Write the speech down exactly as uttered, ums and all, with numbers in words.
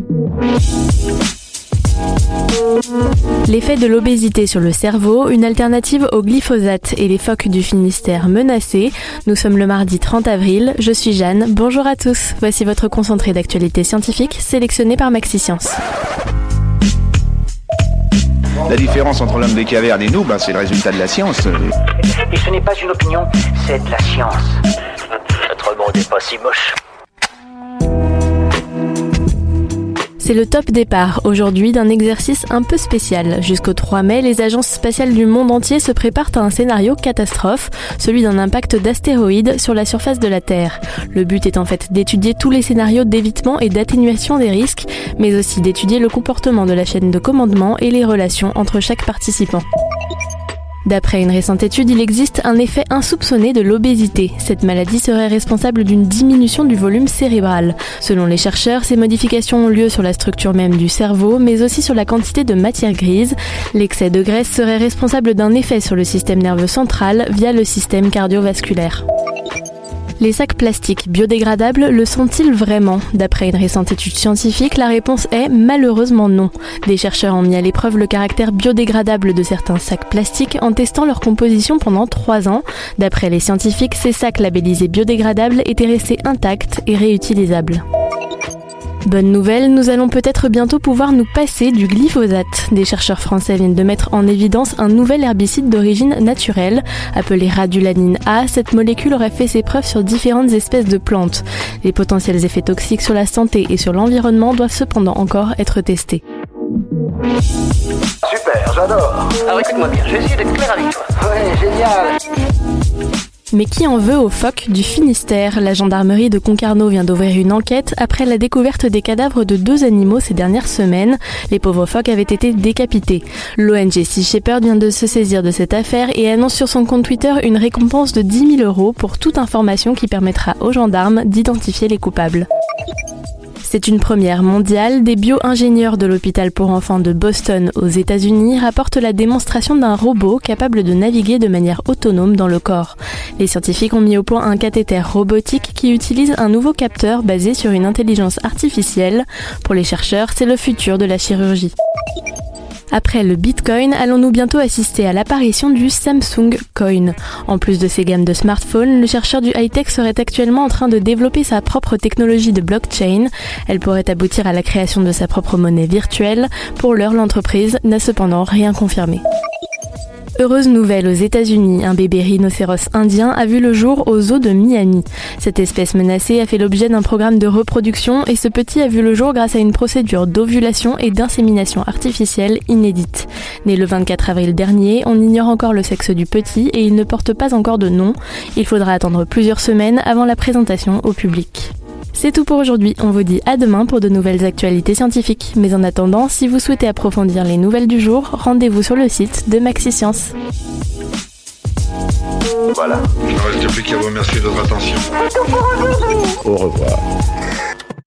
L'effet de l'obésité sur le cerveau, une alternative au glyphosate et les phoques du Finistère menacés. Nous sommes le mardi trente avril, je suis Jeanne, bonjour à tous. Voici votre concentré d'actualité scientifique sélectionné par Maxiscience. La différence entre l'homme des cavernes et nous, ben, c'est le résultat de la science. Et ce n'est pas une opinion, c'est de la science. Notre monde n'est pas si moche. C'est le top départ aujourd'hui d'un exercice un peu spécial. Jusqu'au trois mai, les agences spatiales du monde entier se préparent à un scénario catastrophe, celui d'un impact d'astéroïdes sur la surface de la Terre. Le but est en fait d'étudier tous les scénarios d'évitement et d'atténuation des risques, mais aussi d'étudier le comportement de la chaîne de commandement et les relations entre chaque participant. D'après une récente étude, il existe un effet insoupçonné de l'obésité. Cette maladie serait responsable d'une diminution du volume cérébral. Selon les chercheurs, ces modifications ont lieu sur la structure même du cerveau, mais aussi sur la quantité de matière grise. L'excès de graisse serait responsable d'un effet sur le système nerveux central via le système cardiovasculaire. Les sacs plastiques biodégradables le sont-ils vraiment ? D'après une récente étude scientifique, la réponse est malheureusement non. Des chercheurs ont mis à l'épreuve le caractère biodégradable de certains sacs plastiques en testant leur composition pendant trois ans. D'après les scientifiques, ces sacs labellisés biodégradables étaient restés intacts et réutilisables. Bonne nouvelle, nous allons peut-être bientôt pouvoir nous passer du glyphosate. Des chercheurs français viennent de mettre en évidence un nouvel herbicide d'origine naturelle. Appelé Radulanine A, cette molécule aurait fait ses preuves sur différentes espèces de plantes. Les potentiels effets toxiques sur la santé et sur l'environnement doivent cependant encore être testés. Super, j'adore. Alors écoute-moi bien, je vais essayer d'être clair avec toi. Ouais, génial. Mais qui en veut aux phoques du Finistère ? La gendarmerie de Concarneau vient d'ouvrir une enquête après la découverte des cadavres de deux animaux ces dernières semaines. Les pauvres phoques avaient été décapités. L'O N G Sea Shepherd vient de se saisir de cette affaire et annonce sur son compte Twitter une récompense de dix mille euros pour toute information qui permettra aux gendarmes d'identifier les coupables. C'est une première mondiale. Des bio-ingénieurs de l'hôpital pour enfants de Boston aux États-Unis rapportent la démonstration d'un robot capable de naviguer de manière autonome dans le corps. Les scientifiques ont mis au point un cathéter robotique qui utilise un nouveau capteur basé sur une intelligence artificielle. Pour les chercheurs, c'est le futur de la chirurgie. Après le Bitcoin, allons-nous bientôt assister à l'apparition du Samsung Coin. En plus de ses gammes de smartphones, le chercheur du high-tech serait actuellement en train de développer sa propre technologie de blockchain. Elle pourrait aboutir à la création de sa propre monnaie virtuelle. Pour l'heure, l'entreprise n'a cependant rien confirmé. Heureuse nouvelle aux États-Unis, un bébé rhinocéros indien a vu le jour au zoo de Miami. Cette espèce menacée a fait l'objet d'un programme de reproduction et ce petit a vu le jour grâce à une procédure d'ovulation et d'insémination artificielle inédite. Né le vingt-quatre avril dernier, on ignore encore le sexe du petit et il ne porte pas encore de nom. Il faudra attendre plusieurs semaines avant la présentation au public. C'est tout pour aujourd'hui, on vous dit à demain pour de nouvelles actualités scientifiques. Mais en attendant, si vous souhaitez approfondir les nouvelles du jour, rendez-vous sur le site de Maxiscience. Voilà. Il ne reste plus qu'à vous remercier de votre attention. Au revoir.